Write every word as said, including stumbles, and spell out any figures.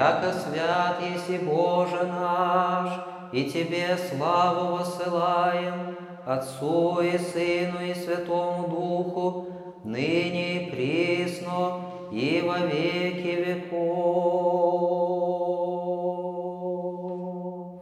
яко свят еси Боже наш, и Тебе славу воссылаем, Отцу и Сыну и Святому Духу, ныне и присно, и во веки